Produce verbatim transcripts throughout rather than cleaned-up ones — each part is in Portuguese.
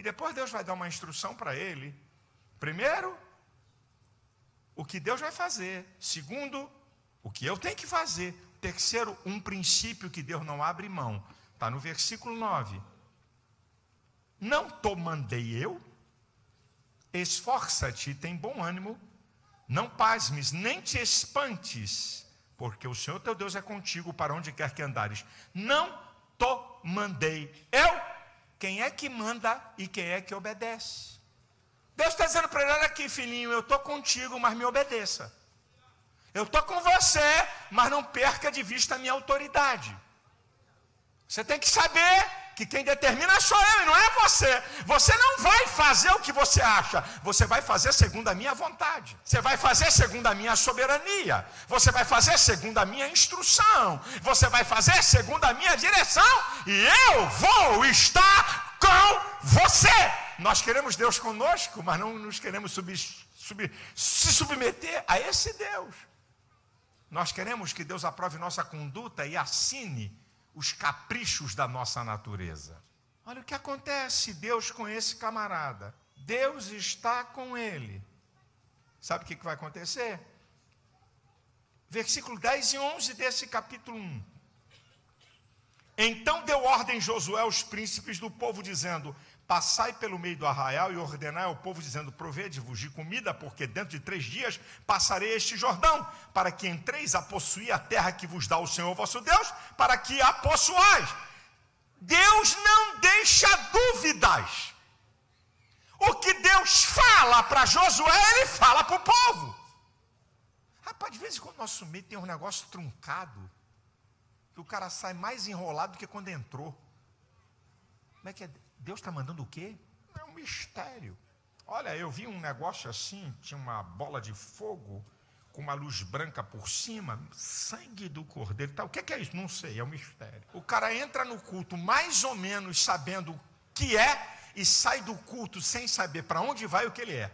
depois Deus vai dar uma instrução para ele. Primeiro, o que Deus vai fazer. Segundo, o que eu tenho que fazer. Terceiro, um princípio que Deus não abre mão. Está no versículo nove. Não te mandei eu? Esforça-te e tem bom ânimo. Não pasmes, nem te espantes, porque o Senhor teu Deus é contigo para onde quer que andares. Não te mandei eu? Quem é que manda e quem é que obedece? Deus está dizendo para ele: olha aqui, filhinho, eu estou contigo, mas me obedeça. Eu estou com você, mas não perca de vista a minha autoridade. Você tem que saber que quem determina sou eu e não é você. Você não vai fazer o que você acha. Você vai fazer segundo a minha vontade. Você vai fazer segundo a minha soberania. Você vai fazer segundo a minha instrução. Você vai fazer segundo a minha direção. E eu vou estar com você. Nós queremos Deus conosco, mas não nos queremos sub, sub, se submeter a esse Deus. Nós queremos que Deus aprove nossa conduta e assine os caprichos da nossa natureza. Olha o que acontece, Deus com esse camarada. Deus está com ele. Sabe o que vai acontecer? Versículo dez e onze desse capítulo um. Então deu ordem Josué aos príncipes do povo, dizendo: passai pelo meio do arraial e ordenai ao povo, dizendo: provede-vos de comida, porque dentro de três dias passarei este Jordão, para que entreis a possuir a terra que vos dá o Senhor vosso Deus, para que a possuais. Deus não deixa dúvidas. O que Deus fala para Josué, ele fala para o povo. Rapaz, de vez em quando no nosso meio tem um negócio truncado, que o cara sai mais enrolado do que quando entrou. Como é que é? Deus está mandando o quê? É um mistério. Olha, eu vi um negócio assim, tinha uma bola de fogo, com uma luz branca por cima, sangue do cordeiro. Tá, o que é isso? Não sei, é um mistério. O cara entra no culto mais ou menos sabendo o que é, e sai do culto sem saber para onde vai o que ele é.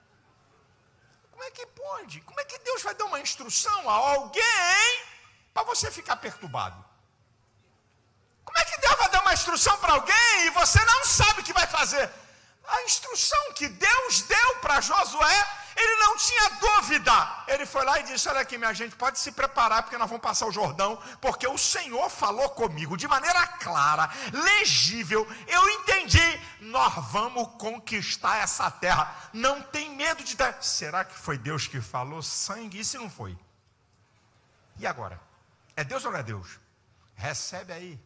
Como é que pode? Como é que Deus vai dar uma instrução a alguém para você ficar perturbado? Como é que Deus vai dar uma instrução para alguém e você não sabe o que vai fazer? A instrução que Deus deu para Josué, ele não tinha dúvida. Ele foi lá e disse: olha aqui, minha gente, pode se preparar, porque nós vamos passar o Jordão, porque o Senhor falou comigo de maneira clara, legível. Eu entendi, nós vamos conquistar essa terra. Não tem medo de dar. Será que foi Deus que falou? Sangue, e se não foi? E agora? É Deus ou não é Deus? Recebe aí.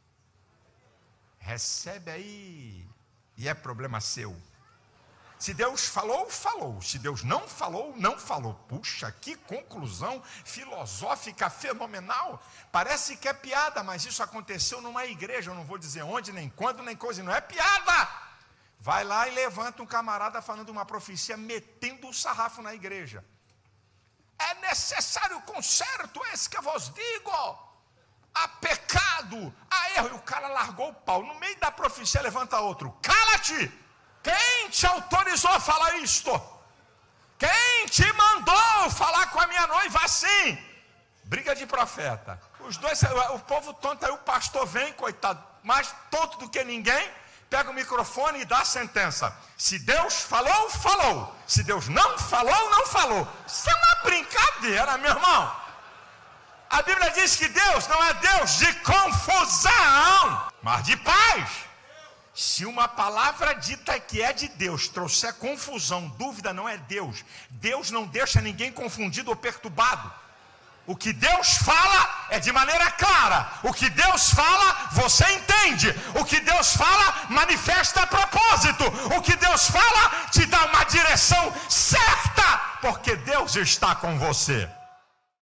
Recebe aí, e é problema seu. Se Deus falou, falou. Se Deus não falou, não falou. Puxa, que conclusão filosófica fenomenal. Parece que é piada, mas isso aconteceu numa igreja. Eu não vou dizer onde, nem quando, nem coisa. Não é piada. Vai lá e levanta um camarada falando uma profecia, metendo o sarrafo na igreja. É necessário conserto, esse que eu vos digo. Há pecado, há erro. E o cara largou o pau. No meio da profecia levanta outro: cala-te! Quem te autorizou a falar isto? Quem te mandou falar com a minha noiva assim? Briga de profeta. Os dois, o povo tonto, aí o pastor vem, coitado, mais tonto do que ninguém, pega o microfone e dá a sentença. Se Deus falou, falou. Se Deus não falou, não falou. Isso é uma brincadeira, meu irmão. A Bíblia diz que Deus não é Deus de confusão, mas de paz. Se uma palavra dita que é de Deus trouxer confusão, dúvida, não é Deus. Deus não deixa ninguém confundido ou perturbado. O que Deus fala é de maneira clara. O que Deus fala, você entende. O que Deus fala, manifesta a propósito. O que Deus fala, te dá uma direção certa, porque Deus está com você.